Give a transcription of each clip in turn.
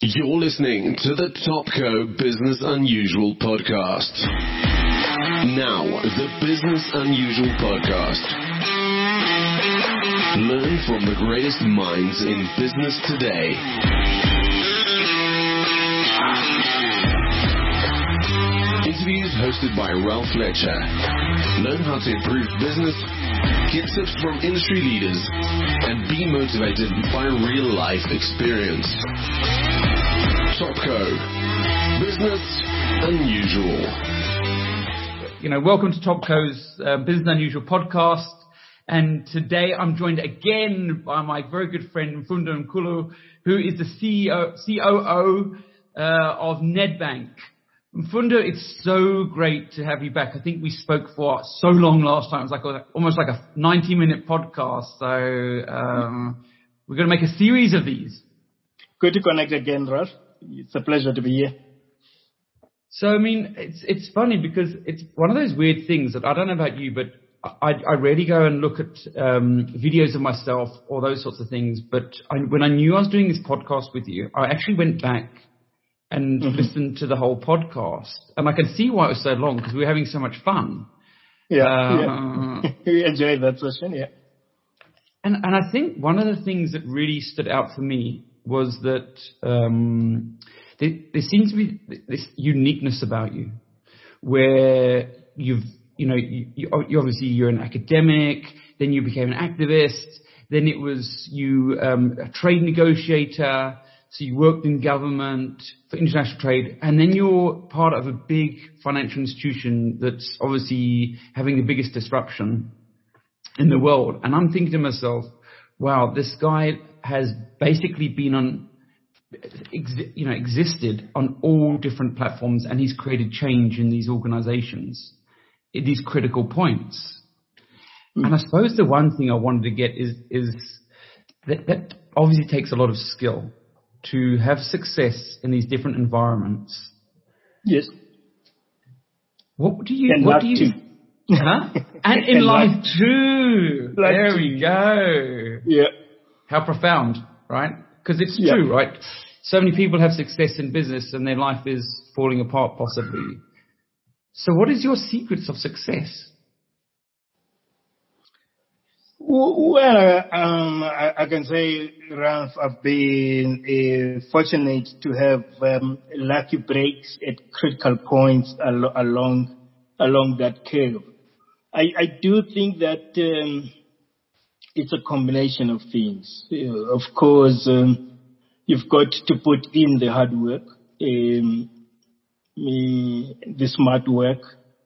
You're listening to the Topco Business Unusual podcast. Now, the Business Unusual podcast. Learn from the greatest minds in business today. Interviews hosted by Ralph Fletcher. Learn how to improve business, get tips from industry leaders, and be motivated by real-life experience. Topco Business Unusual. Welcome to Topco's Business Unusual podcast. And today I'm joined again by my very good friend Mfundo Nkulu, who is the COO of Nedbank. Mfundo, it's so great to have you back. I think we spoke for so long last time. It was almost like a 90-minute podcast. So we're going to make a series of these. Good to connect again, Ralph. It's a pleasure to be here. So, it's funny because it's one of those weird things that I don't know about you, but I rarely go and look at videos of myself or those sorts of things. But when I knew I was doing this podcast with you, I actually went back and listened to the whole podcast. And I can see why it was so long, because we were having so much fun. Yeah. We enjoyed that session, yeah. And I think one of the things that really stood out for me was that there seems to be this uniqueness about you, where you obviously you're an academic, then you became an activist, then it was you a trade negotiator, so you worked in government for international trade, and then you're part of a big financial institution that's obviously having the biggest disruption in the world. And I'm thinking to myself, wow, this guy has basically been existed on all different platforms, and he's created change in these organizations at these critical points. And I suppose the one thing I wanted to get is that obviously takes a lot of skill to have success in these different environments. Yes. What do you? Huh? And in life too. There we go. Yeah. How profound, right? Because it's true, right? So many people have success in business and their life is falling apart possibly. So what is your secrets of success? Well, I can say, Ralph, I've been fortunate to have lucky breaks at critical points along that curve. I do think that it's a combination of things. Of course, you've got to put in the hard work, the smart work,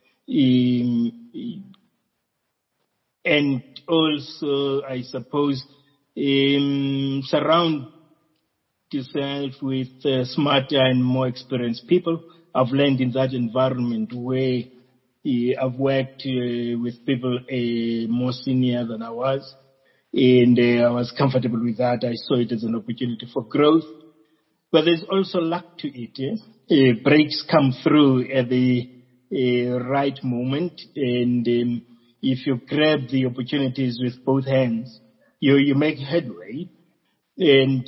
and also, I suppose, surround yourself with smarter and more experienced people. I've learned in that environment where I've worked with people more senior than I was, and I was comfortable with that. I saw it as an opportunity for growth. But there's also luck to it. Breaks come through at the right moment, and if you grab the opportunities with both hands, you make headway. And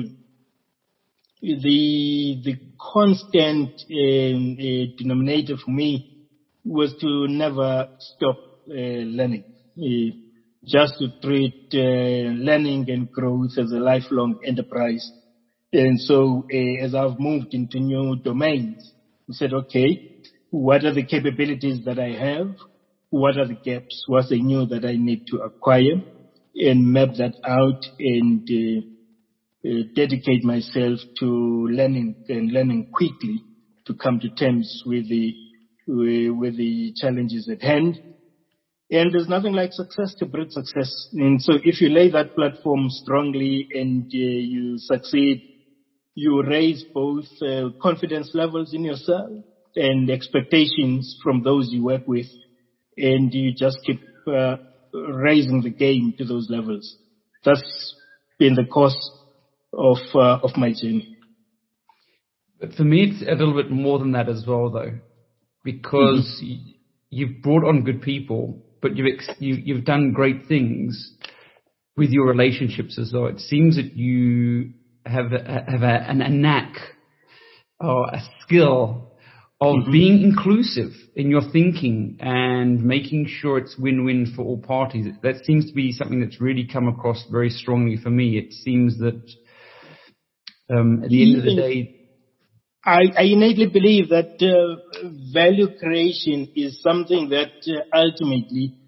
the constant denominator for me was to never stop learning, just to treat learning and growth as a lifelong enterprise. And so as I've moved into new domains, I said, okay, what are the capabilities that I have? What are the gaps? What's the new that I need to acquire? And map that out and dedicate myself to learning quickly to come to terms with the challenges at hand. And there's nothing like success to breed success. And so if you lay that platform strongly and you succeed, you raise both confidence levels in yourself and expectations from those you work with. And you just keep raising the game to those levels. That's been the course of my journey. But for me, it's a little bit more than that as well, though, because you've brought on good people, but you've done great things with your relationships as well. It seems that you a knack or a skill of being inclusive in your thinking and making sure it's win-win for all parties. That seems to be something that's really come across very strongly for me. It seems that at the end of the day, I innately believe that value creation is something that ultimately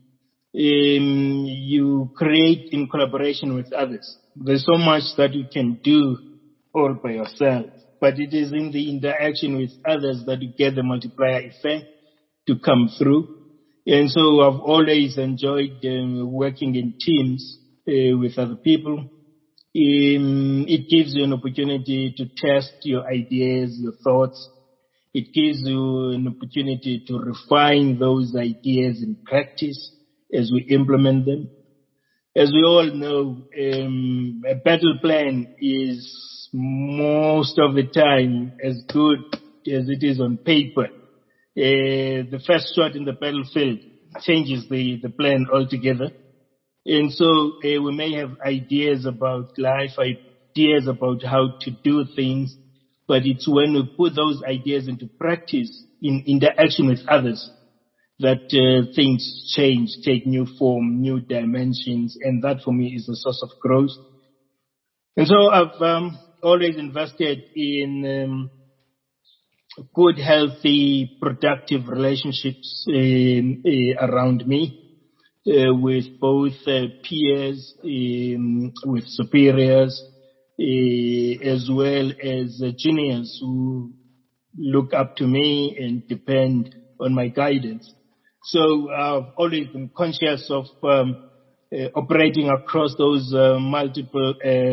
you create in collaboration with others. There's so much that you can do all by yourself, but it is in the interaction with others that you get the multiplier effect to come through. And so I've always enjoyed working in teams with other people. It gives you an opportunity to test your ideas, your thoughts. It gives you an opportunity to refine those ideas in practice as we implement them. As we all know, a battle plan is most of the time as good as it is on paper. The first shot in the battlefield changes the plan altogether. And so we may have ideas about life, ideas about how to do things, but it's when we put those ideas into practice in interaction with others that things change, take new form, new dimensions, and that for me is a source of growth. And so I've always invested in good, healthy, productive relationships around me. With both peers, with superiors, as well as juniors who look up to me and depend on my guidance. So I've always been conscious of operating across those multiple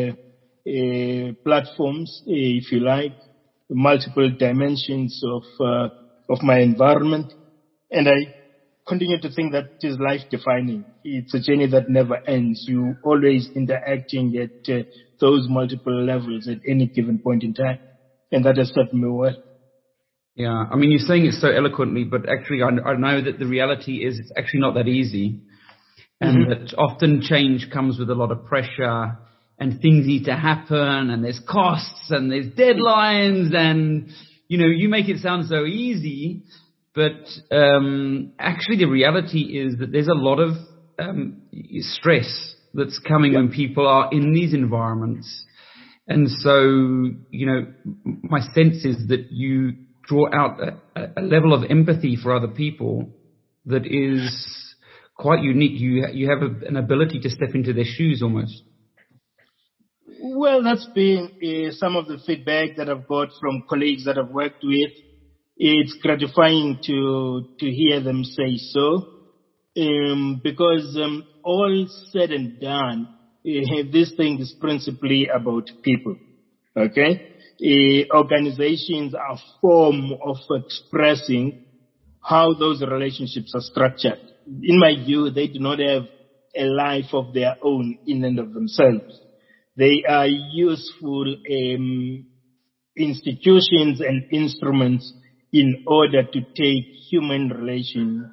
platforms, if you like, multiple dimensions of my environment, and I continue to think that it is life-defining. It's a journey that never ends. You always interacting at those multiple levels at any given point in time, and that has served me well. Yeah, I mean, you're saying it so eloquently, but actually I know that the reality is it's actually not that easy, and that often change comes with a lot of pressure, and things need to happen, and there's costs, and there's deadlines, and, you know, you make it sound so easy. But actually, the reality is that there's a lot of stress that's coming when people are in these environments. And so, you know, my sense is that you draw out a level of empathy for other people that is quite unique. You have an ability to step into their shoes almost. Well, that's been some of the feedback that I've got from colleagues that I've worked with. It's gratifying to hear them say so, because all said and done, this thing is principally about people. Okay, organizations are a form of expressing how those relationships are structured. In my view, they do not have a life of their own in and of themselves. They are useful institutions and instruments in order to take human relations,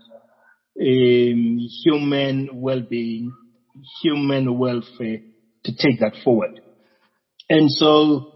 human well-being, human welfare, to take that forward. And so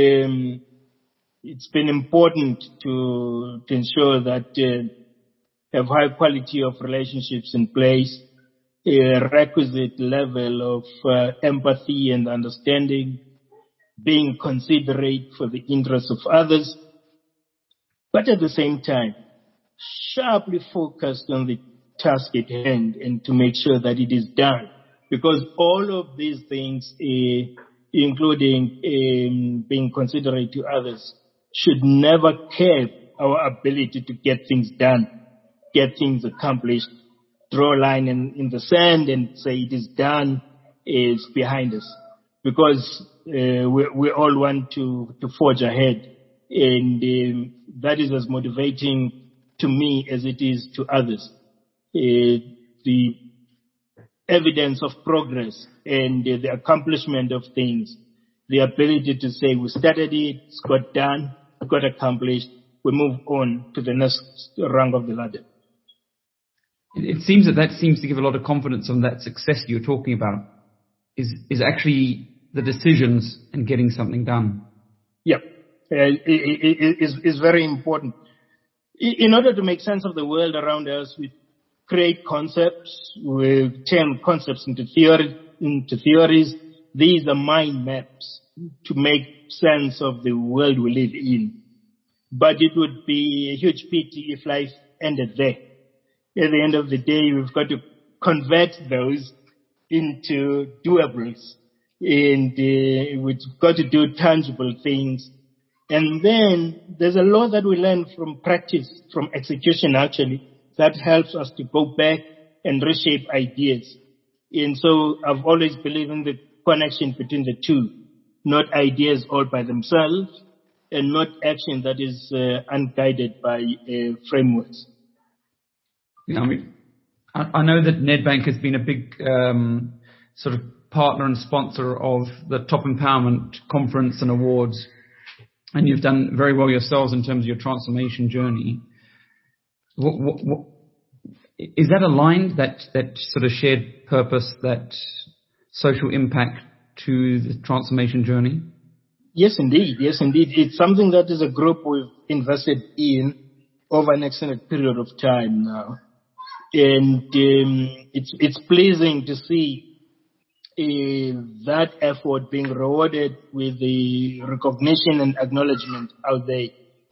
it's been important to ensure that have high quality of relationships in place, a requisite level of empathy and understanding, being considerate for the interests of others, but at the same time, sharply focused on the task at hand and to make sure that it is done. Because all of these things, including being considerate to others, should never curb our ability to get things done, get things accomplished, draw a line in the sand and say it is done, it's behind us. Because we all want to forge ahead. And that is as motivating to me as it is to others. The evidence of progress and the accomplishment of things, the ability to say we started it, it's got done, it got accomplished, we move on to the next rung of the ladder. It seems that seems to give a lot of confidence on that success you're talking about is actually the decisions and getting something done. Yeah, is very important. In order to make sense of the world around us, we create concepts, we turn concepts into theories. These are mind maps to make sense of the world we live in. But it would be a huge pity if life ended there. At the end of the day, we've got to convert those into doables, and we've got to do tangible things. And then there's a lot that we learn from practice, from execution actually, that helps us to go back and reshape ideas. And so I've always believed in the connection between the two, not ideas all by themselves and not action that is unguided by frameworks. I mean, I know that Nedbank has been a big sort of partner and sponsor of the Top Empowerment Conference and Awards, and you've done very well yourselves in terms of your transformation journey. What is that aligned, that sort of shared purpose, that social impact to the transformation journey? Yes, indeed. Yes, indeed. It's something that as a group we've invested in over an extended period of time now. And it's pleasing to see that effort being rewarded with the recognition and acknowledgement out there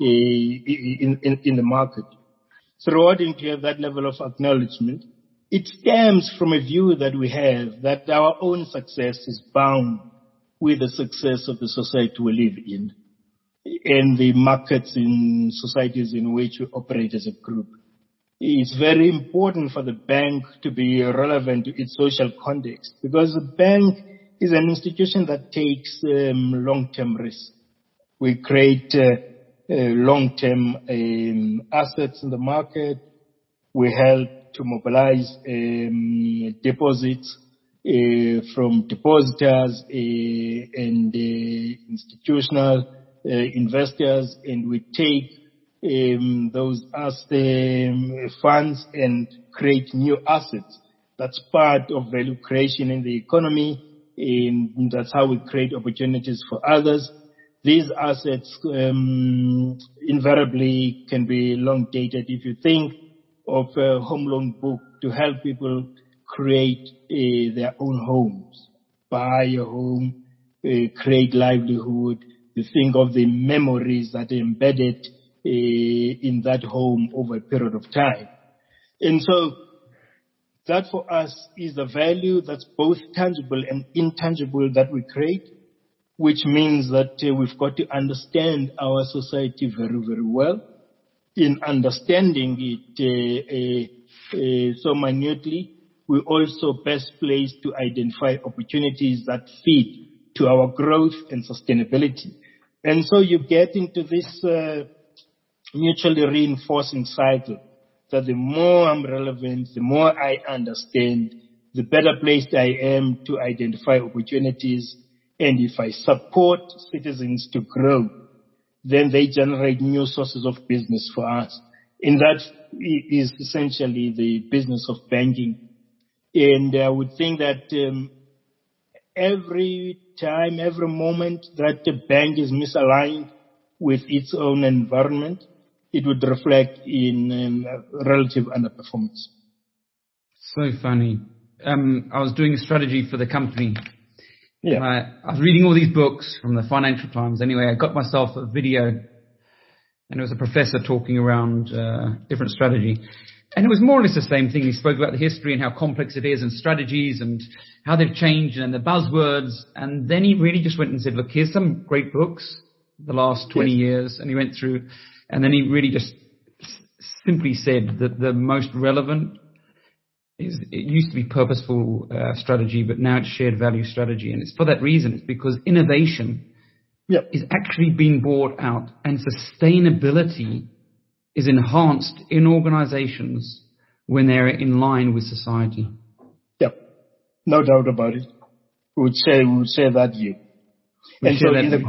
in the market. It's rewarding to have that level of acknowledgement. It stems from a view that we have that our own success is bound with the success of the society we live in and the markets in societies in which we operate as a group. It's very important for the bank to be relevant to its social context, because the bank is an institution that takes long-term risks. We create long-term assets in the market. We help to mobilize deposits from depositors and institutional investors, and we take those funds and create new assets. That's part of value creation in the economy, and that's how we create opportunities for others. These assets invariably can be long dated. If you think of a home loan book to help people create their own homes, buy a home, create livelihood, you think of the memories that are embedded in that home over a period of time. And so that for us is a value that's both tangible and intangible that we create, which means that we've got to understand our society very, very well. In understanding it so minutely, we're also best placed to identify opportunities that feed to our growth and sustainability. And so you get into this mutually reinforcing cycle that the more I'm relevant, the more I understand, the better placed I am to identify opportunities. And if I support citizens to grow, then they generate new sources of business for us. And that is essentially the business of banking. And I would think that every time, every moment that the bank is misaligned with its own environment, it would reflect in relative underperformance. So funny. I was doing a strategy for the company. Yeah. I was reading all these books from the Financial Times. Anyway, I got myself a video, and it was a professor talking around different strategy. And it was more or less the same thing. He spoke about the history and how complex it is and strategies and how they've changed and the buzzwords. And then he really just went and said, look, here's some great books the last 20 years. And he went through, and then he really just simply said that the most relevant is, it used to be purposeful strategy, but now it's shared value strategy. And it's for that reason. It's because innovation is actually being brought out, and sustainability is enhanced in organizations when they're in line with society. Yeah, no doubt about it. We would share that view. And so in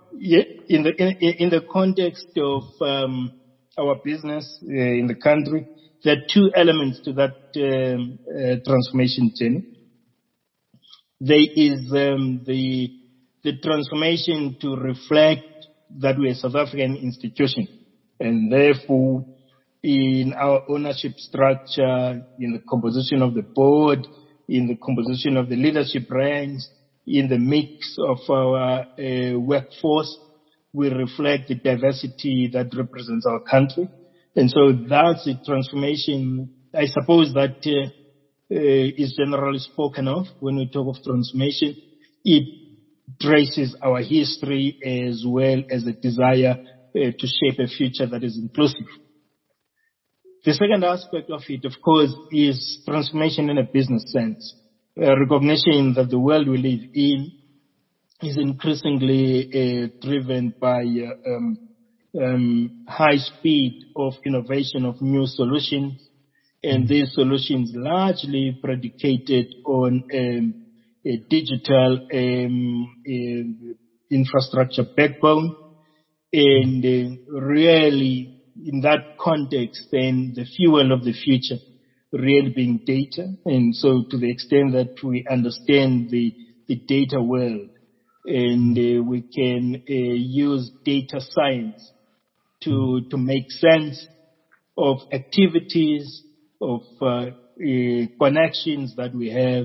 the context of our business in the country, there are two elements to that transformation journey. There is the the transformation to reflect that we're a South African institution, and therefore in our ownership structure, in the composition of the board, in the composition of the leadership ranks, in the mix of our workforce, we reflect the diversity that represents our country. And so that's the transformation, I suppose, that is generally spoken of when we talk of transformation. It traces our history as well as a desire to shape a future that is inclusive. The second aspect of it, of course, is transformation in a business sense. Recognition that the world we live in is increasingly driven by high speed of innovation of new solutions, and these solutions largely predicated on a digital infrastructure backbone, and really in that context, then the fuel of the future really being data. And so to the extent that we understand the data world, and we can use data science to make sense of activities, of connections that we have,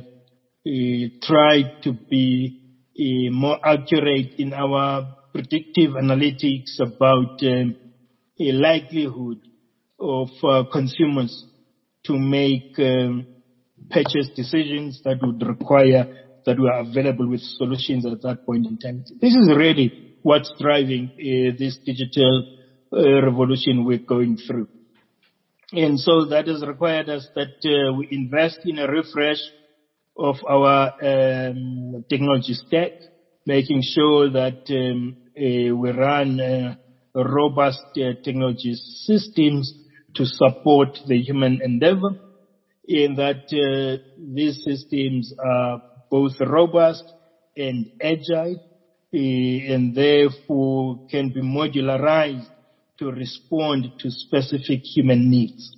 try to be more accurate in our predictive analytics about a likelihood of consumers to make purchase decisions that would require that we are available with solutions at that point in time. This is really what's driving this digital revolution we're going through. And so that has required us that we invest in a refresh of our technology stack, making sure that we run robust technology systems to support the human endeavor, in that these systems are both robust and agile, and therefore can be modularized to respond to specific human needs.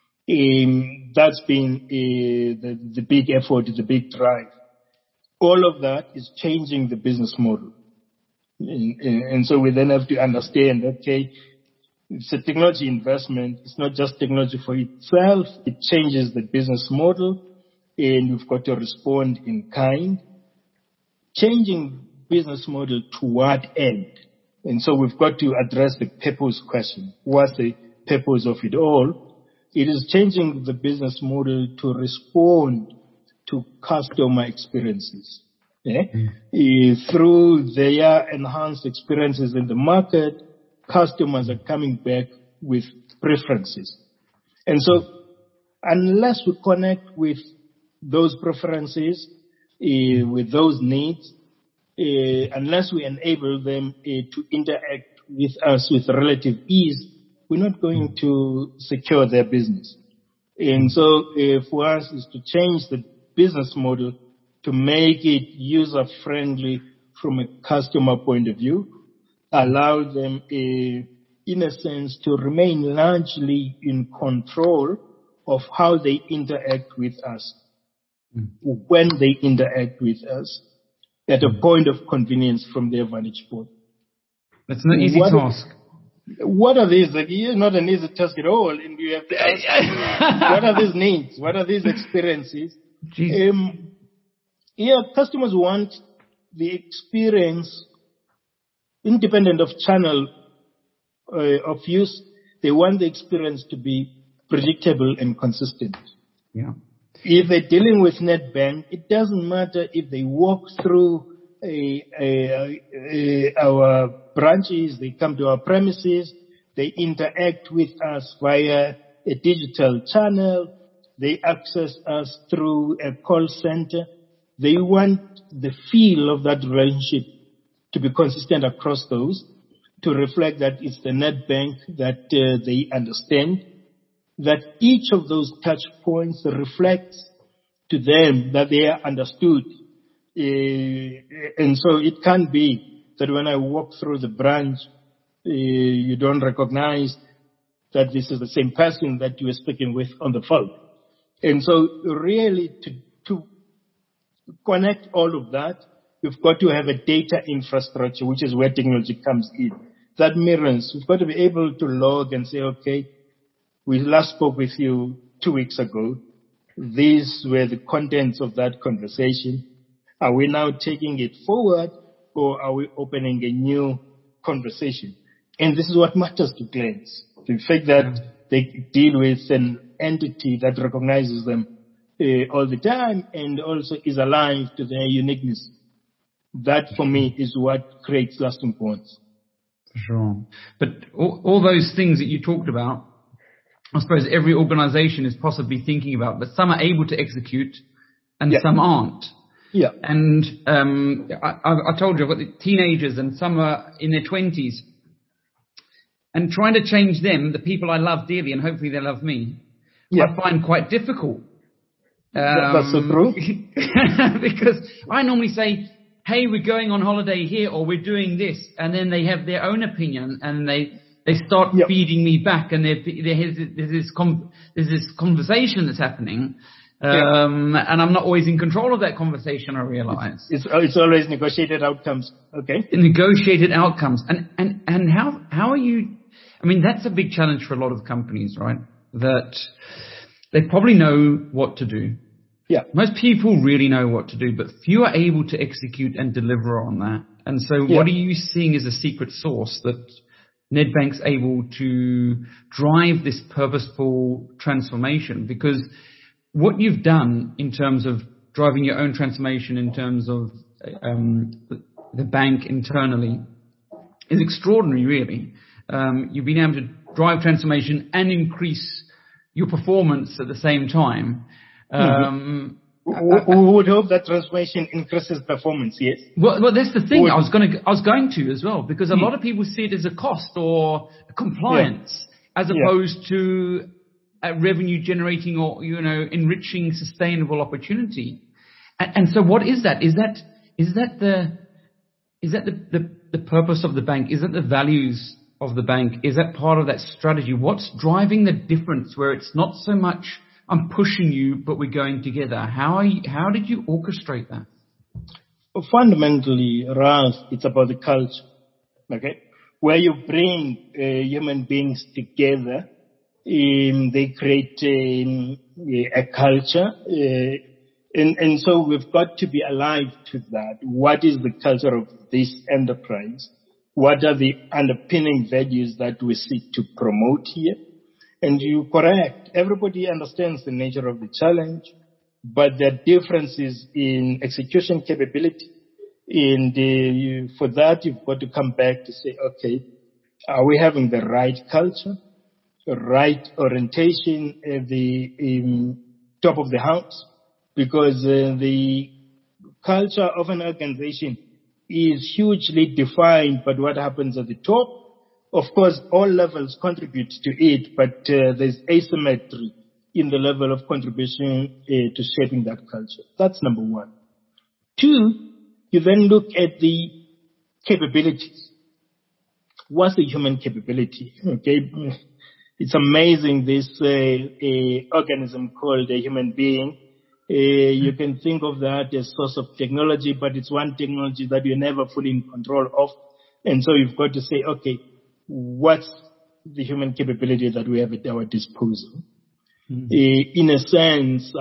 That's been the big effort, the big drive. All of that is changing the business model. And so we then have to understand, okay, it's a technology investment. It's not just technology for itself. It changes the business model, and we've got to respond in kind. Changing business model to what end? And so we've got to address the purpose question. What's the purpose of it all? It is changing the business model to respond to customer experiences. Yeah? Through their enhanced experiences in the market, customers are coming back with preferences. And so unless we connect with those preferences, with those needs, unless we enable them to interact with us with relative ease, we're not going to secure their business. And so for us is to change the business model to make it user-friendly from a customer point of view, allow them, in a sense, to remain largely in control of how they interact with us, when they interact with us, at a point of convenience from their vantage point. That's not an easy task. What are these? It's not an easy task at all. And you have to ask, what are these needs? What are these experiences? Customers want the experience, independent of channel of use. They want the experience to be predictable and consistent. Yeah. If they're dealing with Nedbank, it doesn't matter if they walk through our branches, they come to our premises, they interact with us via a digital channel, they access us through a call center. They want the feel of that relationship to be consistent across those, to reflect that it's the Nedbank that they understand, that each of those touch points reflects to them that they are understood. And so it can't be that when I walk through the branch, you don't recognize that this is the same person that you were speaking with on the phone. And so really to connect all of that we've got to have a data infrastructure, which is where technology comes in. That mirrors, we've got to be able to log and say, okay, we last spoke with you 2 weeks ago. These were the contents of that conversation. Are we now taking it forward, or are we opening a new conversation? And this is what matters to clients. The fact that they deal with an entity that recognizes them all the time and also is alive to their uniqueness. That, for me, is what creates lasting bonds. For sure. But all those things that you talked about, I suppose every organization is possibly thinking about, but some are able to execute and some aren't. Yeah. And I told you, I've got the teenagers and some are in their 20s. And trying to change them, the people I love dearly, and hopefully they love me, I find quite difficult. That's so true. Because I normally say, hey, we're going on holiday here, or we're doing this, and then they have their own opinion, and they start feeding me back, and there's this conversation that's happening, and I'm not always in control of that conversation, I realize. It's always negotiated outcomes, okay? Negotiated outcomes. And how are you... I mean, that's a big challenge for a lot of companies, right? That they probably know what to do. Yeah. Most people really know what to do, but few are able to execute and deliver on that. And so what are you seeing as a secret sauce that Nedbank's able to drive this purposeful transformation? Because what you've done in terms of driving your own transformation in terms of the bank internally is extraordinary, really. You've been able to drive transformation and increase your performance at the same time. We would hope that transformation increases performance, yes. Well, that's the thing. I was going to as well, because a lot of people see it as a cost or a compliance as opposed to a revenue generating or, enriching sustainable opportunity. And so what is that? Is that the purpose of the bank? Is that the values of the bank? Is that part of that strategy? What's driving the difference where it's not so much I'm pushing you, but we're going together? How did you orchestrate that? Fundamentally, Ralph, it's about the culture, okay? Where you bring human beings together, they create a culture, and so we've got to be alive to that. What is the culture of this enterprise? What are the underpinning values that we seek to promote here? And you're correct. Everybody understands the nature of the challenge, but there are differences in execution capability. And for that, you've got to come back to say, okay, are we having the right culture, the right orientation at the top of the house? Because the culture of an organization is hugely defined by what happens at the top. Of course, all levels contribute to it, but there's asymmetry in the level of contribution to shaping that culture. That's number one. Two, you then look at the capabilities. What's the human capability? Okay, it's amazing, this organism called a human being. You can think of that as source of technology, but it's one technology that you're never fully in control of. And so you've got to say, okay, what's the human capability that we have at our disposal? In a sense,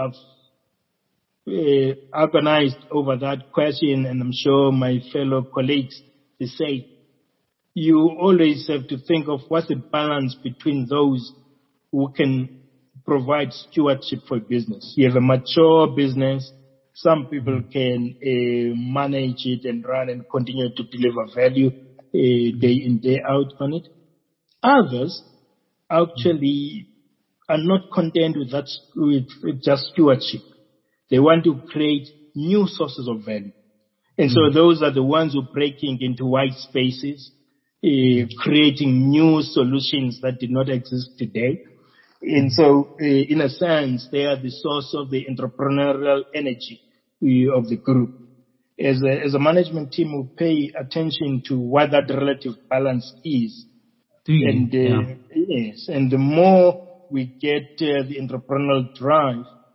I've agonized over that question, and I'm sure my fellow colleagues, they say, you always have to think of what's the balance between those who can provide stewardship for business. You have a mature business. Some people can manage it and run and continue to deliver value day in, day out on it. Others actually are not content with that, with just stewardship. They want to create new sources of value. And so those are the ones who are breaking into white spaces, creating new solutions that did not exist today. And so, in a sense, they are the source of the entrepreneurial energy of the group. As a management team, we pay attention to what that relative balance is. And yes, and the more we get the entrepreneurial drive,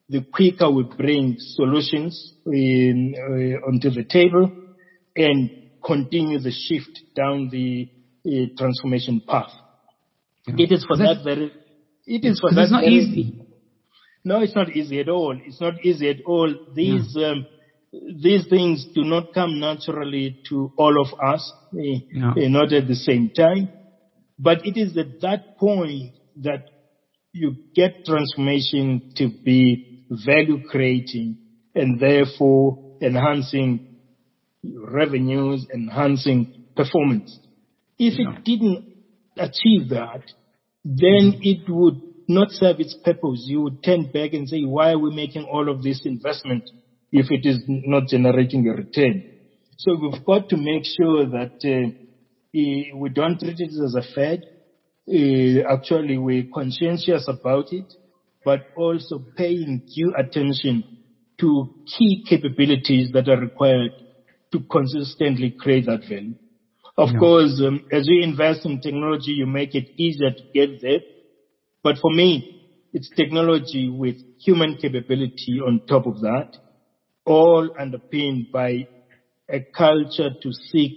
the quicker we bring solutions onto the table and continue the shift down the transformation path. Yeah. It is for that very. It is for that. It's not very, easy. No, it's not easy at all. It's not easy at all. These things do not come naturally to all of us, not at the same time. But it is at that point that you get transformation to be value creating and therefore enhancing revenues, enhancing performance. If it didn't achieve that, then it would not serve its purpose. You would turn back and say, why are we making all of this investment if it is not generating a return? So we've got to make sure that we don't treat it as a fad. Actually, we're conscientious about it, but also paying due attention to key capabilities that are required to consistently create that value. Of course, as you invest in technology, you make it easier to get there. But for me, it's technology with human capability on top of that, all underpinned by a culture to seek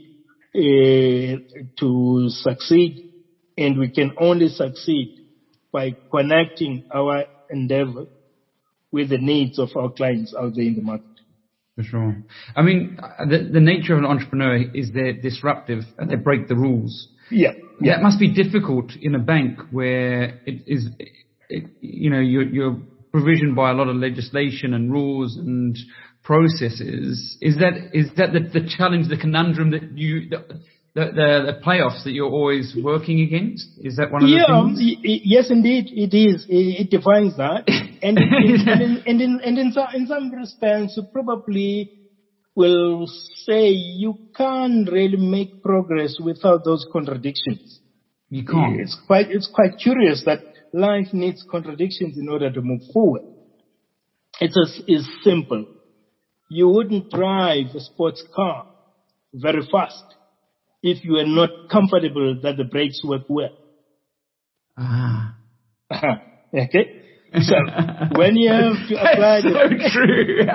to succeed. And we can only succeed by connecting our endeavor with the needs of our clients out there in the market. For sure. I mean, the nature of an entrepreneur is they're disruptive and they break the rules. Yeah. That must be difficult in a bank where you're provisioned by a lot of legislation and rules and processes. Is that the challenge, the conundrum that the playoffs that you're always working against? Is that one of the things? Yes, indeed, it is. It defines that. And in some respects, you probably will say you can't really make progress without those contradictions. You can't. It's quite curious that life needs contradictions in order to move forward. It's simple. You wouldn't drive a sports car very fast if you are not comfortable that the brakes work well. Okay? So, when you have to apply so true.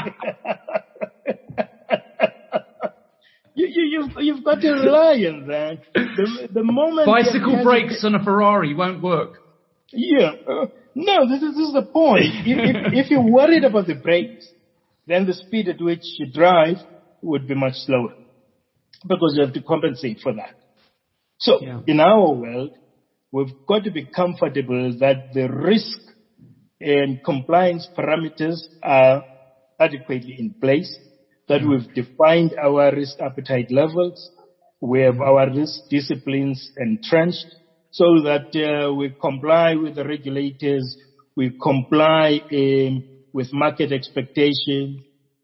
You've got to rely on that. The moment bicycle brakes on a Ferrari won't work. Yeah. No, this is the point. If you're worried about the brakes, then the speed at which you drive would be much slower, because you have to compensate for that. So, in our world, we've got to be comfortable that the risk and compliance parameters are adequately in place, that we've defined our risk appetite levels, we have our risk disciplines entrenched, so that we comply with the regulators, we comply with market expectations.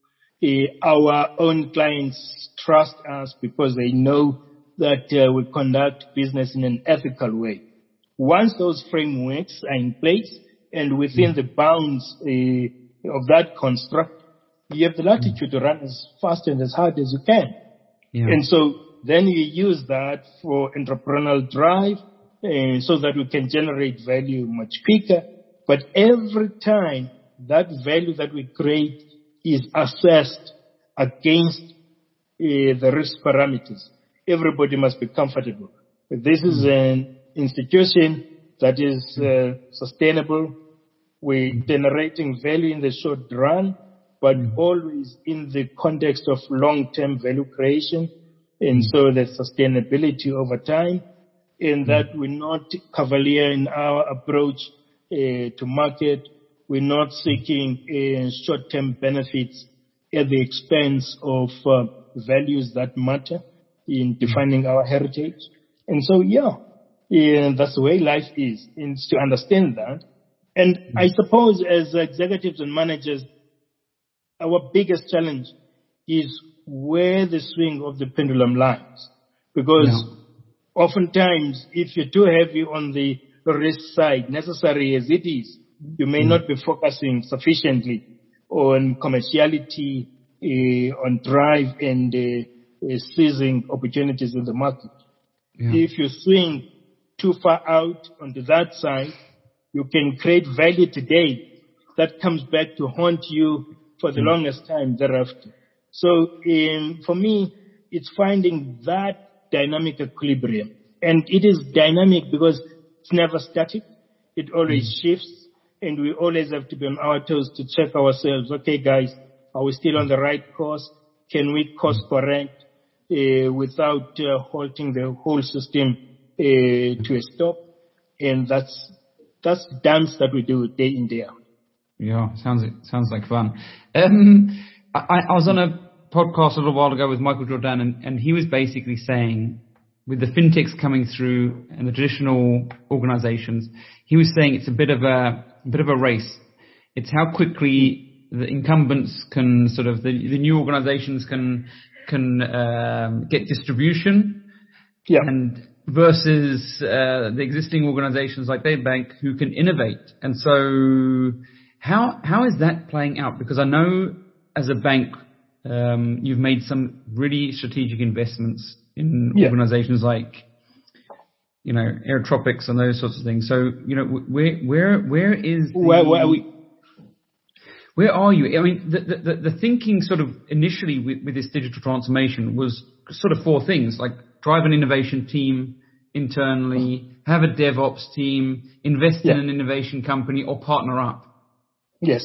Our own clients trust us because they know that we conduct business in an ethical way. Once those frameworks are in place and within the bounds of that construct, you have the latitude to run as fast and as hard as you can. Yeah. And so then you use that for entrepreneurial drive so that we can generate value much quicker. But every time that value that we create is assessed against the risk parameters, everybody must be comfortable. This is an institution that is sustainable. We're generating value in the short run, but always in the context of long-term value creation. And so the sustainability over time, and that we're not cavalier in our approach to market. We're not seeking short-term benefits at the expense of values that matter in defining our heritage. And so, that's the way life is. It's to understand that. And I suppose as executives and managers, our biggest challenge is where the swing of the pendulum lies. Because oftentimes, if you're too heavy on the risk side, necessary as it is, you may not be focusing sufficiently on commerciality, on drive and seizing opportunities in the market. If you swing too far out onto that side, you can create value today that comes back to haunt you for the longest time thereafter. So for me, it's finding that dynamic equilibrium. And it is dynamic because it's never static. It always shifts. And we always have to be on our toes to check ourselves. Okay, guys, are we still on the right course? Can we course correct without halting the whole system to a stop? And that's the dance that we do day in, day out. Yeah, sounds like fun. I was on a podcast a little while ago with Michael Jordan, and he was basically saying, with the fintechs coming through and the traditional organizations, he was saying it's a bit of a race. It's how quickly the incumbents can sort of, the new organizations can get distribution, and versus the existing organizations like Nedbank who can innovate. And so how is that playing out? Because I know as a bank, you've made some really strategic investments in organizations like, Aerotropics and those sorts of things. So, where are you? I mean, the thinking sort of initially with this digital transformation was sort of four things, like drive an innovation team internally, have a DevOps team, invest in an innovation company, or partner up. Yes.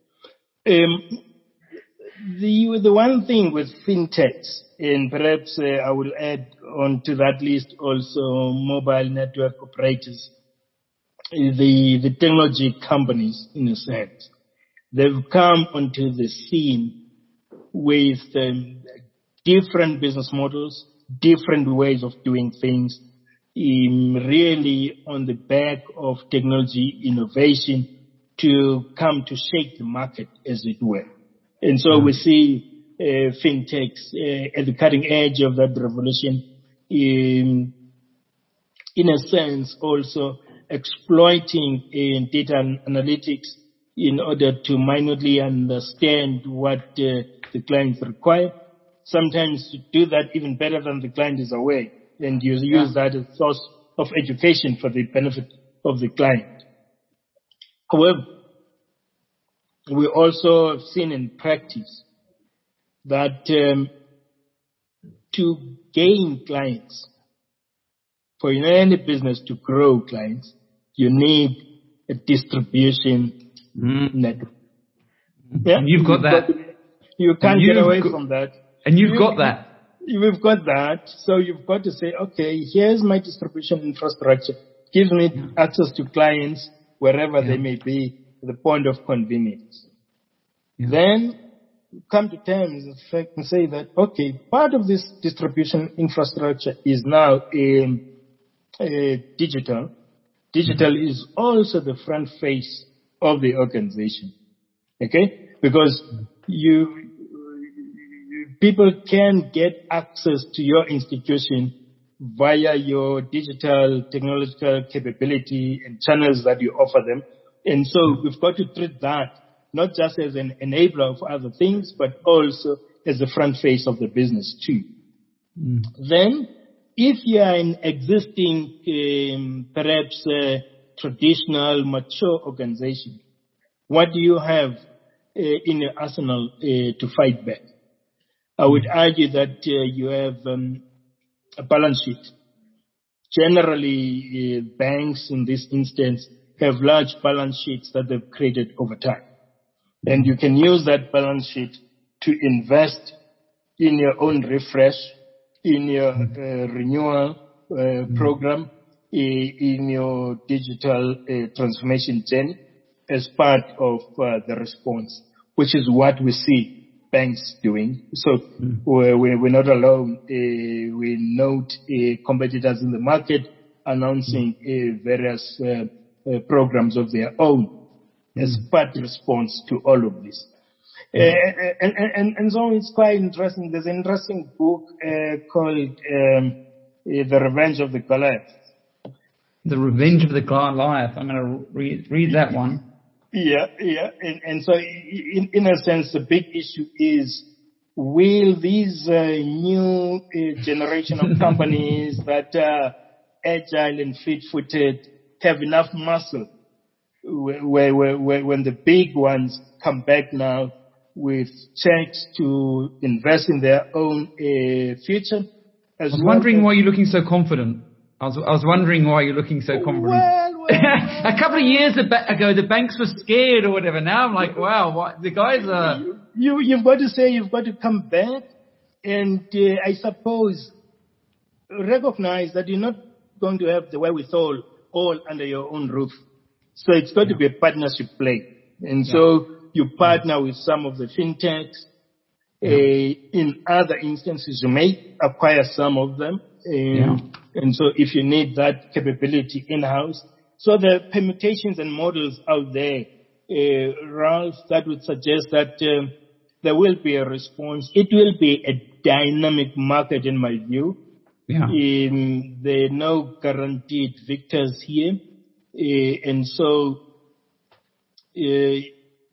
The one thing with fintechs, and perhaps I will add on to that list also mobile network operators, the technology companies, in a sense, they've come onto the scene with different business models, different ways of doing things, really on the back of technology innovation to come to shake the market, as it were. And so we see fintechs at the cutting edge of that revolution, in a sense also exploiting data analytics in order to minutely understand what the clients require. Sometimes to do that even better than the client is aware, and you use that as a source of education for the benefit of the client. However, we also have seen in practice that to gain clients, for any business to grow clients, you need a distribution network. Yeah? And you've got that. You can't get away from that. And you've got that. We've got that. So you've got to say, okay, here's my distribution infrastructure. Gives me access to clients wherever they may be, at the point of convenience. Then come to terms and say that, okay, part of this distribution infrastructure is now digital. Digital is also the front face of the organization. Okay? Because people can get access to your institution via your digital technological capability and channels that you offer them. And so we've got to treat that not just as an enabler of other things, but also as the front face of the business too. Then, if you are an existing, perhaps traditional, mature organization, what do you have in your arsenal to fight back? I would argue that you have a balance sheet. Generally, banks in this instance have large balance sheets that they've created over time. And you can use that balance sheet to invest in your own refresh, in your renewal program, in your digital transformation journey as part of the response, which is what we see banks doing. So we're not alone. We note competitors in the market announcing various programs of their own as part response to all of this. And so it's quite interesting. There's an interesting book called The Revenge of the Goliath. The Revenge of the Goliath. I'm going to read that one. Yeah. And so in a sense, the big issue is, will these new generation of companies that are agile and fleet-footed have enough muscle when the big ones come back now with checks to invest in their own future. I was wondering why you're looking so confident. I was wondering why you're looking so confident. Well, a couple of years ago, the banks were scared or whatever. Now I'm like, wow, what, the guys are... You've got to come back and I suppose recognize that you're not going to have the wherewithal all under your own roof. So it's got to be a partnership play. And so you partner with some of the fintechs. In other instances, you may acquire some of them. And so if you need that capability in-house. So the permutations and models out there, Ralph, that would suggest that there will be a response. It will be a dynamic market in my view. There are no guaranteed victors here. And so you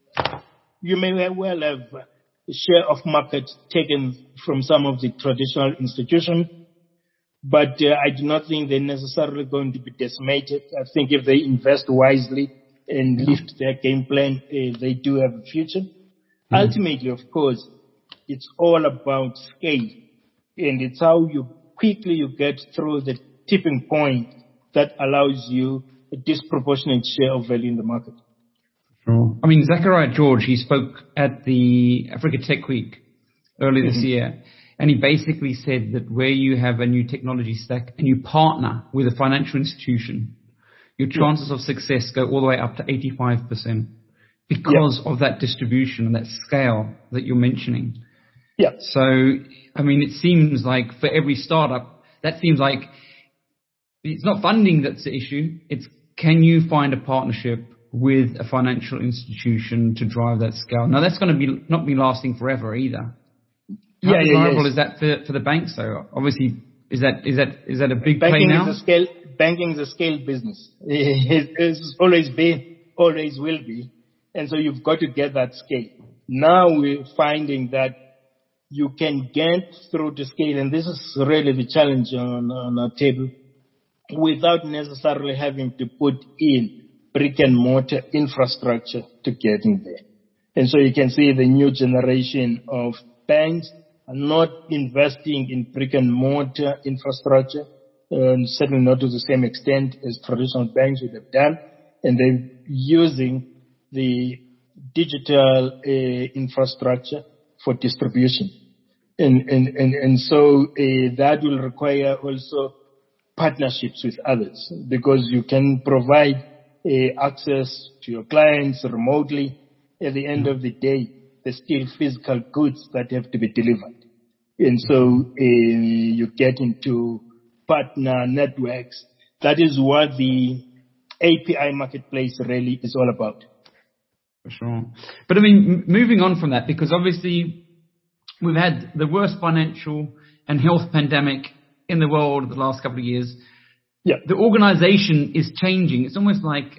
may well have a share of market taken from some of the traditional institutions, but I do not think they're necessarily going to be decimated. I think if they invest wisely and lift their game plan, they do have a future. Ultimately, of course, it's all about scale, and it's how quickly you get through the tipping point that allows you a disproportionate share of value in the market. Sure. I mean, Zachariah George, he spoke at the Africa Tech Week earlier this year, and he basically said that where you have a new technology stack and you partner with a financial institution, your chances of success go all the way up to 85% because of that distribution and that scale that you're mentioning. So, I mean, it seems like for every startup, that seems like it's not funding that's the issue. It's can you find a partnership with a financial institution to drive that scale? Now, that's going to not be lasting forever either. How desirable is that for the banks, though? Obviously, is that a big play now? Banking is a scale business. It's always been, always will be. And so you've got to get that scale. Now we're finding that you can get through to scale, and this is really the challenge on our table, without necessarily having to put in brick and mortar infrastructure to get in there. And so you can see the new generation of banks are not investing in brick and mortar infrastructure, certainly not to the same extent as traditional banks would have done, and they're using the digital infrastructure for distribution. And so that will require also partnerships with others, because you can provide access to your clients remotely. At the end of the day, there's still physical goods that have to be delivered. And so you get into partner networks. That is what the API marketplace really is all about. For sure. But I mean, moving on from that, because obviously we've had the worst financial and health pandemic in the world the last couple of years. The organization is changing. It's almost like,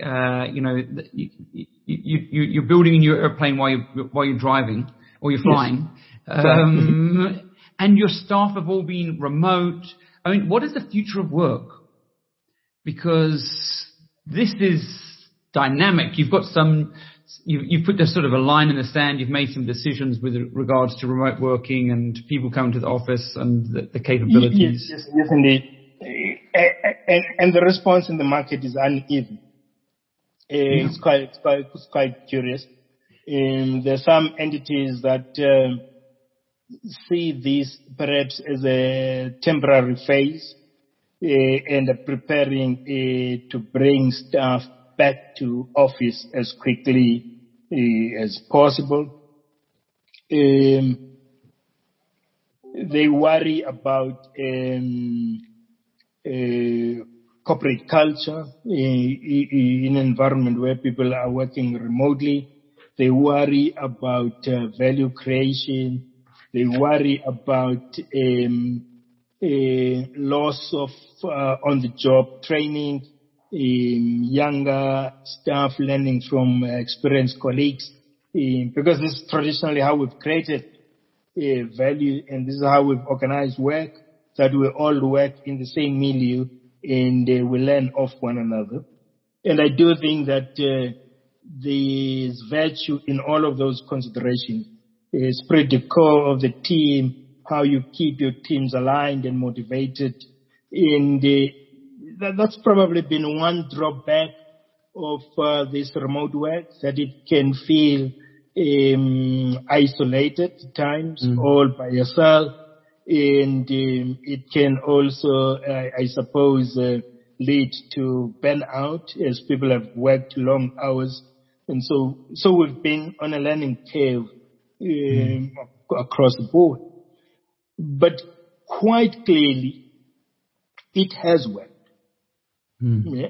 you're building a new airplane while you're driving or you're flying. And your staff have all been remote. I mean, what is the future of work? Because this is dynamic. You've got you've put sort of a line in the sand. You've made some decisions with regards to remote working and people coming to the office and the capabilities. Yes, indeed. And the response in the market is uneven. It's quite curious. There's some entities that see this perhaps as a temporary phase and are preparing to bring staff back to office as quickly as possible. They worry about corporate culture in an environment where people are working remotely. They worry about value creation. They worry about loss of on-the-job training, younger staff learning from experienced colleagues, because this is traditionally how we've created value, and this is how we've organized work, that we all work in the same milieu and we learn off one another. And I do think that there's virtue in all of those considerations. Spread the core of the team, how you keep your teams aligned and motivated. And that's probably been one drawback of this remote work, that it can feel isolated at times, all by yourself. And it can also, I suppose, lead to burnout as people have worked long hours. And so we've been on a learning curve across the board. But quite clearly, it has worked. Yeah.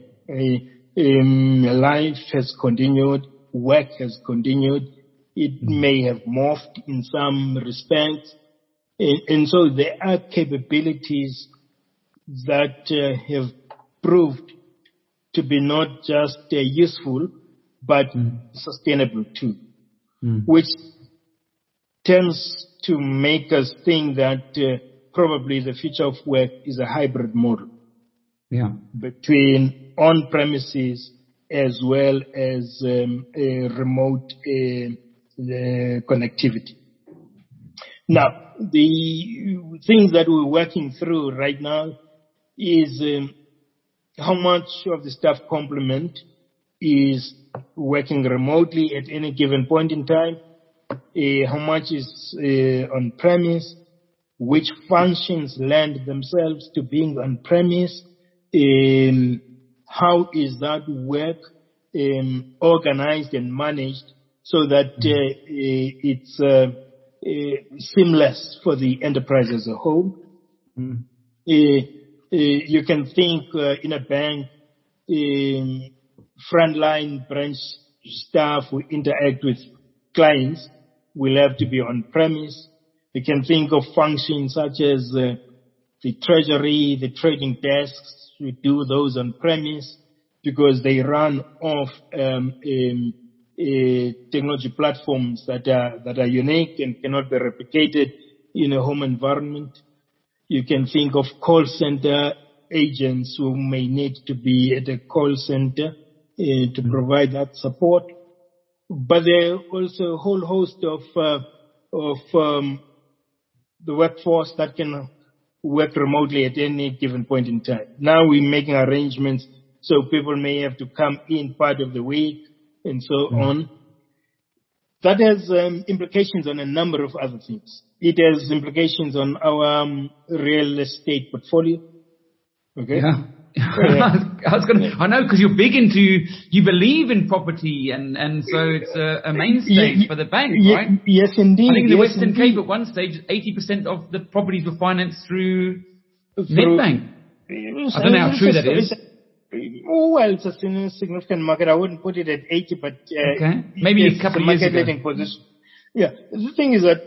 Life has continued, work has continued. It may have morphed in some respects. And so there are capabilities that have proved to be not just useful, but sustainable too, which tends to make us think that probably the future of work is a hybrid model between on-premises as well as remote connectivity. Now, the thing that we're working through right now is how much of the staff complement is working remotely at any given point in time, how much is on premise, which functions lend themselves to being on premise, how is that work organized and managed so that it's seamless for the enterprise as a whole. You can think in a bank, frontline branch staff who interact with clients will have to be on premise. You can think of functions such as the treasury, the trading desks. We do those on premise because they run off technology platforms that are unique and cannot be replicated in a home environment. You can think of call center agents who may need to be at a call center to provide that support. But there are also a whole host of the workforce that can work remotely at any given point in time. Now we're making arrangements so people may have to come in part of the week and so on. That has implications on a number of other things. It has implications on our real estate portfolio. Okay. Yeah. I know, because you're big you believe in property, and so it's a mainstay for the bank, right? Yes, indeed. I think in the Western Cape at one stage, 80% of the properties were financed through Nedbank. I don't know how true that is. Well, it's a significant market. I wouldn't put it at 80, but okay. Maybe a couple of years ago. Position. Yeah, the thing is that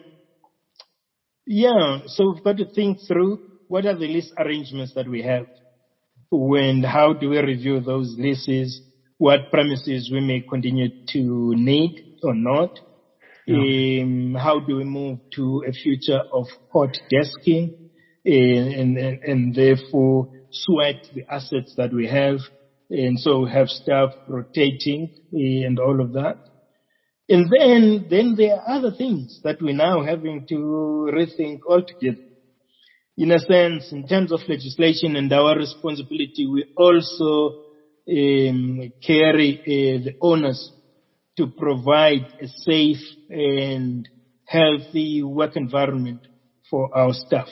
so we've got to think through what are the lease arrangements that we have. How do we review those leases? What premises we may continue to need or not? How do we move to a future of hot desking and therefore sweat the assets that we have, and so have staff rotating and all of that? And then there are other things that we're now having to rethink altogether. In a sense, in terms of legislation and our responsibility, we also carry the onus to provide a safe and healthy work environment for our staff.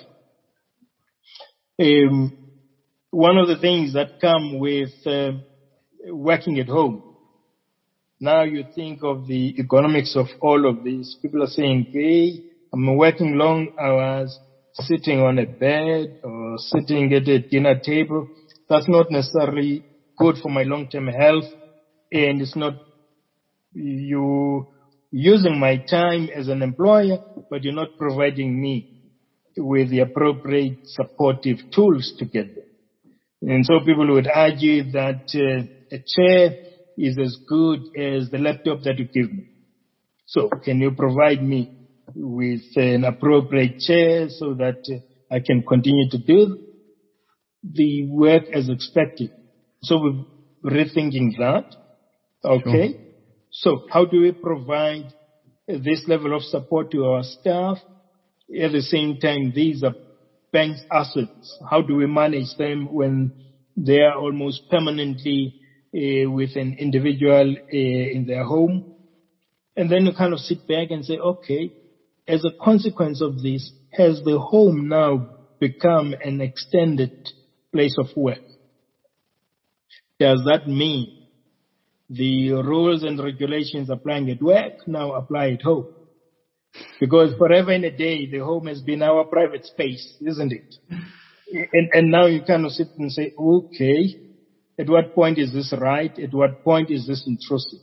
One of the things that come with working at home, now you think of the economics of all of this. People are saying, hey, I'm working long hours, sitting on a bed or sitting at a dinner table. That's not necessarily good for my long-term health, and it's not you using my time as an employer, but you're not providing me with the appropriate supportive tools to get there. And so people would argue that a chair is as good as the laptop that you give me. So can you provide me with an appropriate chair so that I can continue to do the work as expected? So we've rethinking that. Okay. Sure. So how do we provide this level of support to our staff? At the same time, these are bank's assets. How do we manage them when they are almost permanently with an individual in their home? And then you kind of sit back and say, okay, as a consequence of this, has the home now become an extended place of work? Does that mean the rules and regulations applying at work now apply at home? Because forever and a day, the home has been our private space, isn't it? And now you kind of sit and say, okay, at what point is this right? At what point is this intrusive?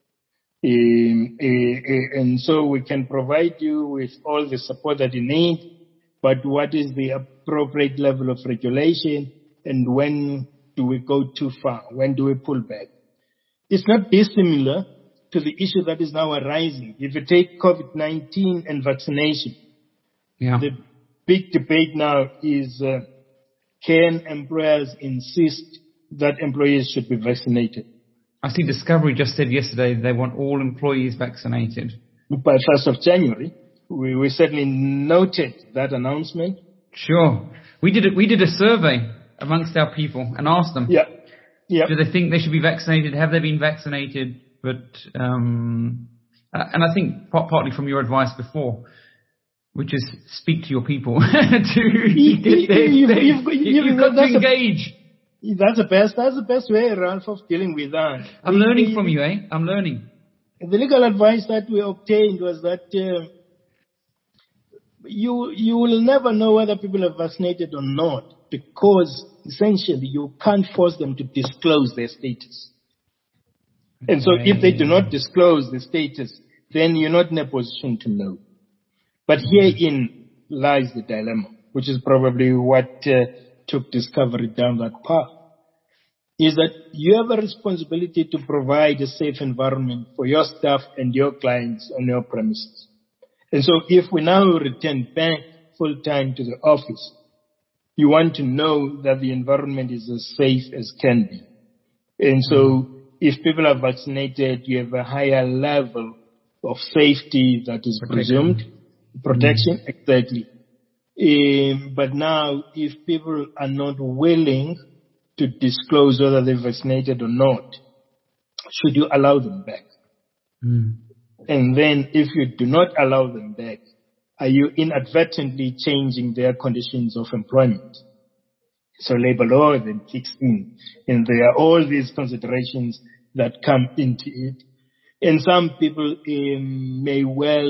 And so we can provide you with all the support that you need, but what is the appropriate level of regulation, and when do we go too far? When do we pull back? It's not dissimilar to the issue that is now arising. If you take COVID-19 and vaccination, the big debate now is, can employers insist that employees should be vaccinated? I see Discovery just said yesterday they want all employees vaccinated. By 1st of January. We certainly noted that announcement. Sure. We did a survey amongst our people and asked them, do they think they should be vaccinated? Have they been vaccinated? But and I think partly from your advice before, which is speak to your people you've got to engage. That's the best way, Ralph, of dealing with that. I'm learning from you, I'm learning. The legal advice that we obtained was that you will never know whether people are vaccinated or not, because essentially you can't force them to disclose their status. And so if they do not disclose the status, then you're not in a position to know. But herein lies the dilemma, which is probably what took Discovery down that path, is that you have a responsibility to provide a safe environment for your staff and your clients on your premises. And so if we now return back full time to the office, you want to know that the environment is as safe as can be. And so if people are vaccinated, you have a higher level of safety that is presumed. Protection, exactly. But now, if people are not willing to disclose whether they're vaccinated or not, should you allow them back? And then if you do not allow them back, are you inadvertently changing their conditions of employment? So labor law then kicks in, and there are all these considerations that come into it. And some people may well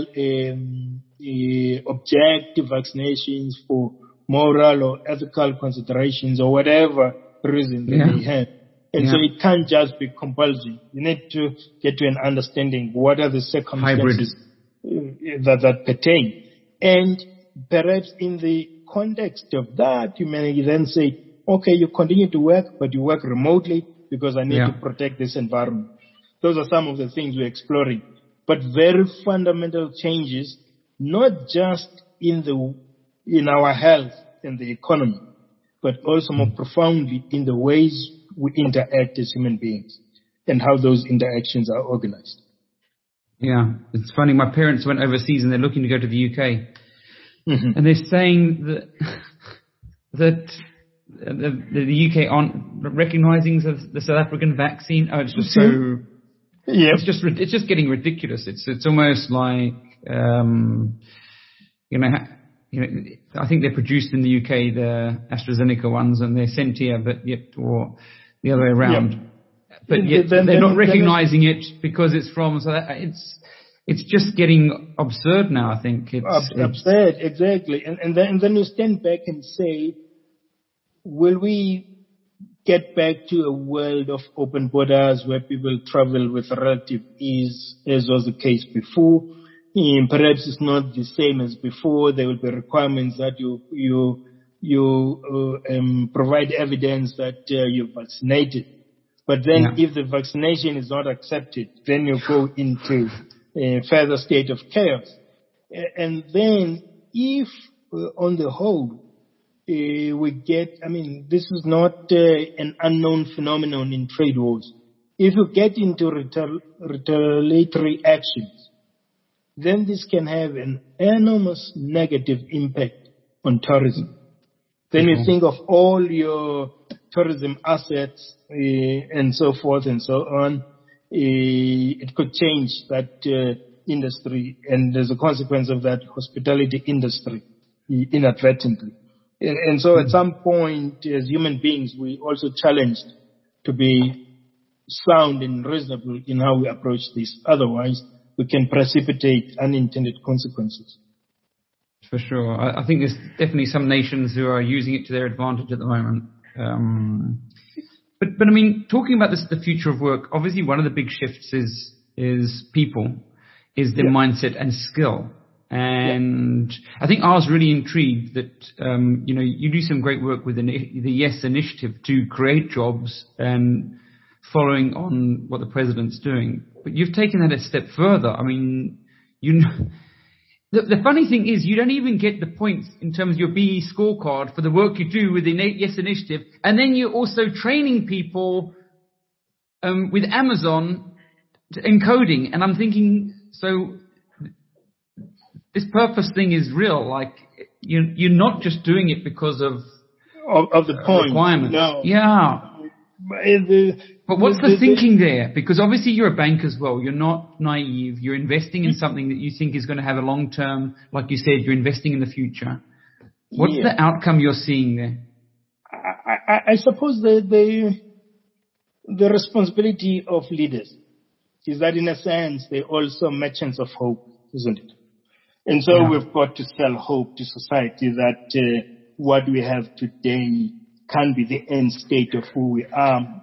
object to vaccinations for moral or ethical considerations or whatever reason they may have. And so it can't just be compulsory. You need to get to an understanding what are the circumstances that pertain. And perhaps in the context of that, you may then say, okay, you continue to work, but you work remotely because I need to protect this environment. Those are some of the things we're exploring. But very fundamental changes, not just in our health and the economy, but also more profoundly in the ways we interact as human beings and how those interactions are organized. Yeah, it's funny. My parents went overseas and they're looking to go to the UK. And they're saying that the UK aren't recognizing the South African vaccine. Oh, it's just so... It's just getting ridiculous. It's almost like, I think they're produced in the UK, the AstraZeneca ones, and they're sent here, but yet, or the other way around. But yet they're not recognizing it because it's from, so it's just getting absurd now, I think. It's absurd, exactly. And then you stand back and say, will we get back to a world of open borders where people travel with relative ease, as was the case before? Perhaps it's not the same as before. There will be requirements that you provide evidence that you're vaccinated. But then if the vaccination is not accepted, then you go into a further state of chaos. And then if, on the whole, this is not an unknown phenomenon in trade wars. If you get into retaliatory actions, then this can have an enormous negative impact on tourism. Then you think of all your tourism assets and so forth and so on. It could change that industry, and as a consequence of that, hospitality industry inadvertently. And so at some point, as human beings, we also challenged to be sound and reasonable in how we approach this. Otherwise, we can precipitate unintended consequences. For sure. I think there's definitely some nations who are using it to their advantage at the moment. But I mean, talking about the future of work, obviously one of the big shifts is people, is their mindset and skill. And I think I was really intrigued that, you do some great work with the YES initiative to create jobs and following on what the president's doing. But you've taken that a step further. I mean, the funny thing is you don't even get the points in terms of your BE scorecard for the work you do with the YES initiative. And then you're also training people with Amazon in coding. And I'm thinking, so this purpose thing is real. Like, you're not just doing it because of the point. Requirements. No. Yeah. But what's the thinking there? Because obviously you're a bank as well. You're not naive. You're investing in something that you think is going to have a long term, like you said, you're investing in the future. What's the outcome you're seeing there? I suppose the responsibility of leaders is that in a sense they're also merchants of hope, isn't it? And so we've got to sell hope to society that what we have today can be the end state of who we are.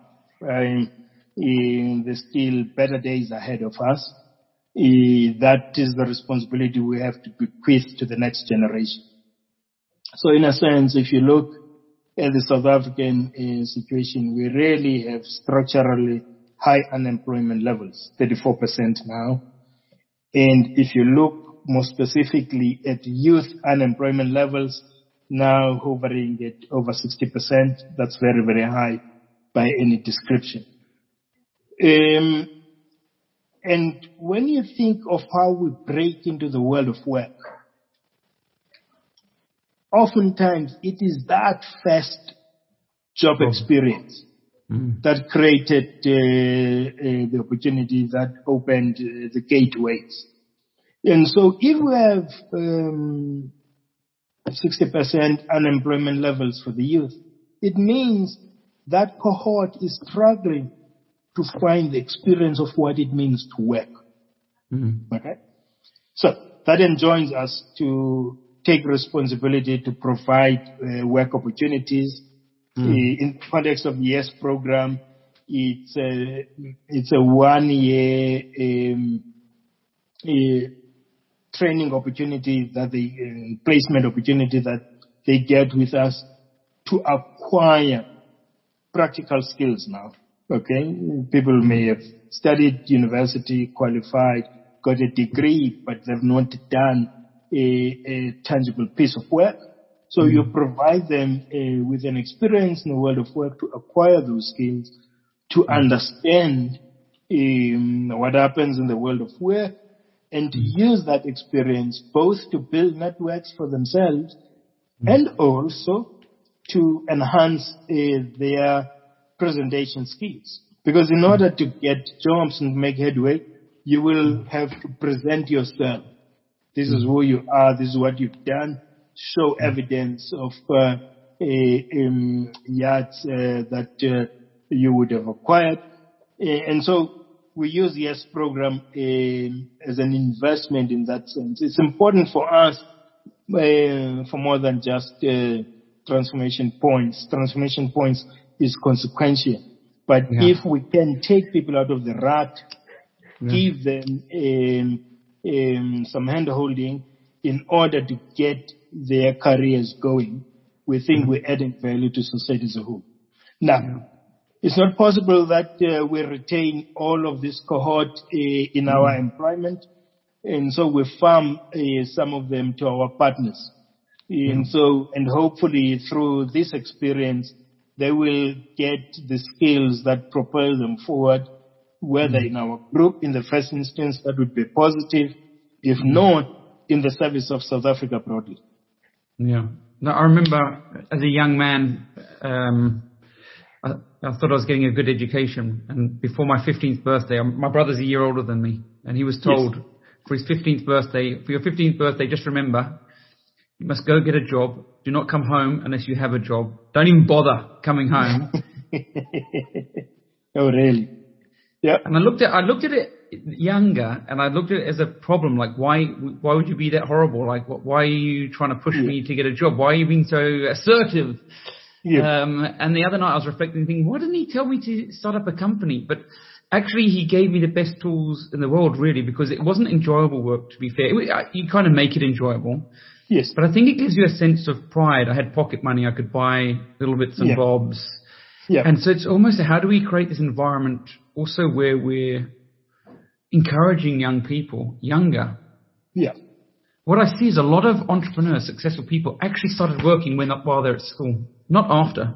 There's still better days ahead of us. That is the responsibility we have to bequeath to the next generation. So in a sense, if you look at the South African situation, we really have structurally high unemployment levels, 34% now. And if you look more specifically at youth unemployment levels, now hovering at over 60%, that's very, very high by any description. And when you think of how we break into the world of work, oftentimes it is that first job experience that created the opportunity, that opened the gateways. And so if we have 60% unemployment levels for the youth, it means that cohort is struggling to find the experience of what it means to work. Okay? So that enjoins us to take responsibility to provide work opportunities. In the context of the YES program, it's a 1 year training opportunity that placement opportunity that they get with us to acquire practical skills now. Okay? People may have studied university, qualified, got a degree, but they've not done a tangible piece of work. So you provide them with an experience in the world of work to acquire those skills, to understand what happens in the world of work, and to use that experience both to build networks for themselves and also to enhance their presentation skills. Because in order to get jobs and make headway, you will have to present yourself. This is who you are, this is what you've done. Show evidence of yards that you would have acquired. And so we use the YES program as an investment in that sense. It's important for us for more than just transformation points. Transformation points is consequential. But if we can take people out of the rut, give them some hand-holding in order to get their careers going, we think we're adding value to society as a whole. Now, it's not possible that we retain all of this cohort in our employment, and so we farm some of them to our partners. And and hopefully through this experience, they will get the skills that propel them forward, whether in our group, in the first instance, that would be positive, if not, in the service of South Africa broadly. Yeah. Now, I remember as a young man, I thought I was getting a good education. And before my 15th birthday, my brother's a year older than me, and he was told for his 15th birthday, for your 15th birthday, just remember, you must go get a job. Do not come home unless you have a job. Don't even bother coming home. Oh, really? Yeah. And I looked at it younger, and I looked at it as a problem. Like, why would you be that horrible? Like, why are you trying to push me to get a job? Why are you being so assertive? Yeah. And the other night I was reflecting, thinking, why didn't he tell me to start up a company? But actually, he gave me the best tools in the world, really, because it wasn't enjoyable work, to be fair. You kind of make it enjoyable. Yes. But I think it gives you a sense of pride. I had pocket money. I could buy little bits and bobs. Yeah. And so it's almost, how do we create this environment also where we're encouraging young people, younger? Yeah. What I see is a lot of entrepreneurs, successful people, actually started working while they're at school, not after.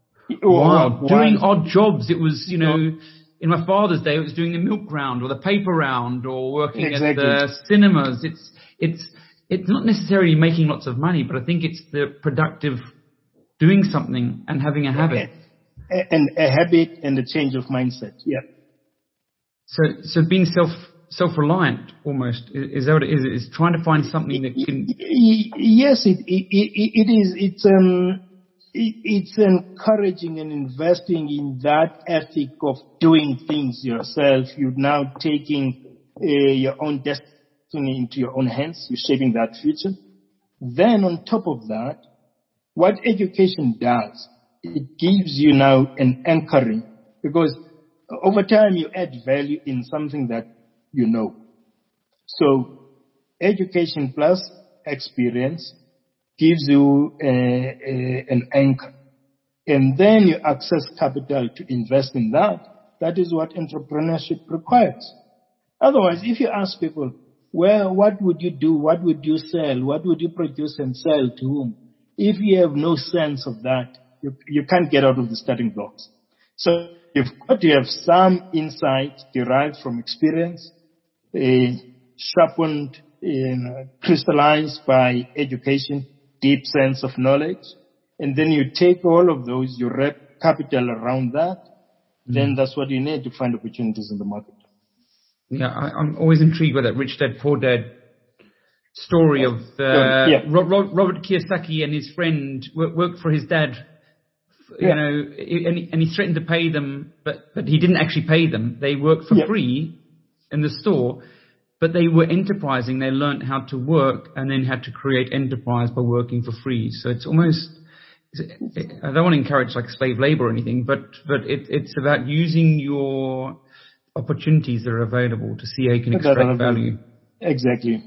Doing odd jobs. It was, in my father's day, it was doing the milk round or the paper round or working at the cinemas. It's not necessarily making lots of money, but I think it's the productive doing something and having a habit. And a habit and a change of mindset. Yeah. So being self-reliant almost, is that what it is? It's trying to find something that can... Yes, it is. It's encouraging and investing in that ethic of doing things yourself. You're now taking your own destiny into your own hands. You're shaping that future. Then on top of that, what education does, it gives you now an anchoring, because over time you add value in something that you know. So education plus experience gives you an anchor. And then you access capital to invest in that. That is what entrepreneurship requires. Otherwise, if you ask people, well, what would you do? What would you sell? What would you produce and sell to whom? If you have no sense of that, you can't get out of the starting blocks. So you've got to have some insight derived from experience, sharpened, crystallized by education, deep sense of knowledge. And then you take all of those, you wrap capital around that. Then that's what you need to find opportunities in the market. Yeah, I'm always intrigued by that Rich Dad, Poor Dad story of Robert Kiyosaki and his friend worked for his dad, and he threatened to pay them, but he didn't actually pay them. They worked for free in the store, but they were enterprising. They learned how to work and then had to create enterprise by working for free. So it's almost, I don't want to encourage like slave labor or anything, but it's about using your opportunities that are available to see how you can extract value. Exactly.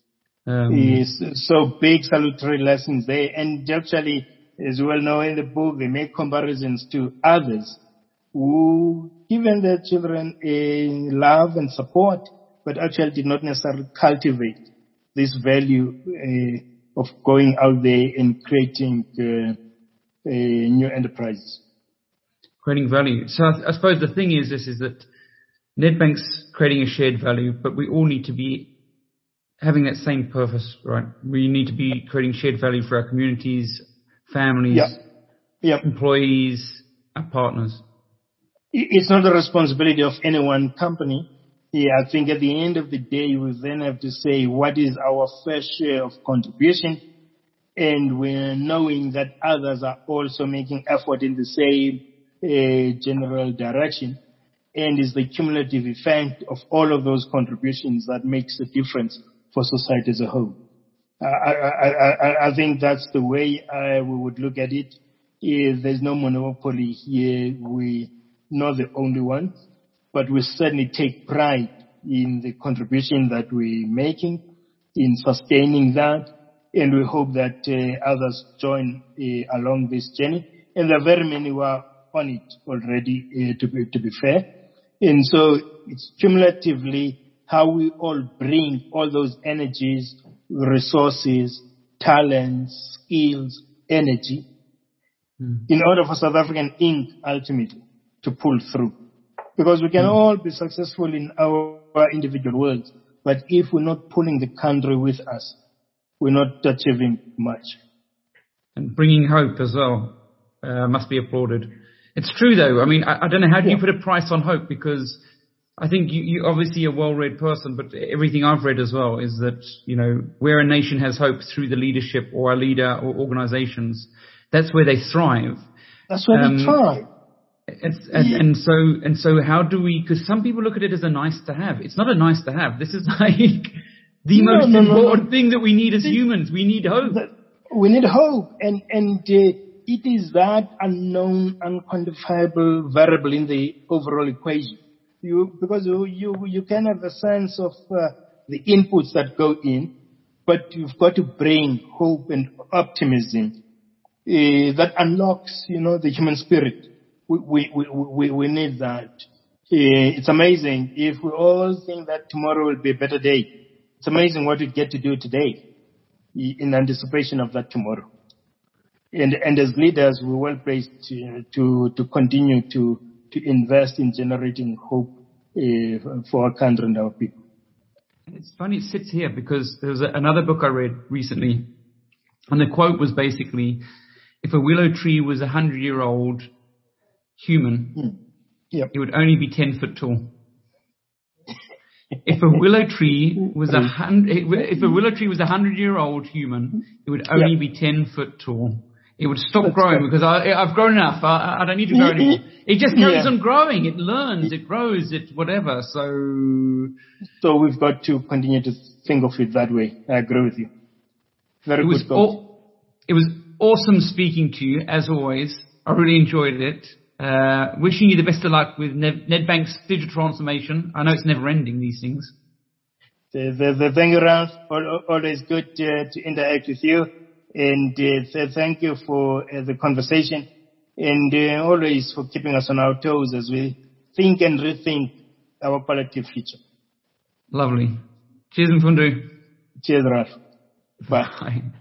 So big salutary lessons there. And actually, as you well know in the book, they make comparisons to others who given their children love and support, but actually did not necessarily cultivate this value of going out there and creating new enterprises. Creating value. So I suppose the thing is that Nedbank's creating a shared value, but we all need to be having that same purpose, right? We need to be creating shared value for our communities, families, employees, our partners. It's not the responsibility of any one company. I think at the end of the day, we then have to say, what is our fair share of contribution? And we're knowing that others are also making effort in the same general direction. And it's the cumulative effect of all of those contributions that makes a difference for society as a whole. I think that's the way we would look at it. There's no monopoly here. We're not the only ones, but we certainly take pride in the contribution that we're making, in sustaining that, and we hope that others join along this journey. And there are very many who are on it already, to be fair. And so it's cumulatively how we all bring all those energies, resources talents, skills, energy, in order for South African Inc. ultimately to pull through. Because we can all be successful in our individual worlds, but if we're not pulling the country with us, we're not achieving much. And bringing hope as well must be applauded. It's true, though. I mean, I don't know, how do you put a price on hope? Because I think you obviously a well-read person, but everything I've read as well is that, you know, where a nation has hope through the leadership or a leader or organizations, that's where they thrive. That's where they thrive. And so how do we, because some people look at it as a nice to have. It's not a nice to have. This is like the most important thing that we need as humans. We need hope. We need hope. And it is that unknown, unquantifiable variable in the overall equation. Because you can have a sense of the inputs that go in, but you've got to bring hope and optimism that unlocks, you know, the human spirit. We need that. It's amazing. If we all think that tomorrow will be a better day, it's amazing what we get to do today in anticipation of that tomorrow. And as leaders, we're well placed to continue to invest in generating hope for our country and our people. It's funny it sits here because there was another book I read recently, and the quote was basically, if a willow tree was 100-year-old human, it would only be 10 foot tall. If a willow tree was 100-year-old human, it would only be 10 foot tall. It would stop growing because I've grown enough. I don't need to grow anymore. It just carries on growing. It learns, it grows, it whatever. So we've got to continue to think of it that way. I agree with you. Very good. It was awesome speaking to you, as always. I really enjoyed it. Wishing you the best of luck with Nedbank's digital transformation. I know it's never ending, these things. The thing around, always good to interact with you. And thank you for the conversation and always for keeping us on our toes as we think and rethink our collective future. Lovely. Cheers, Mfundo. Cheers, Ralph. Bye. Bye.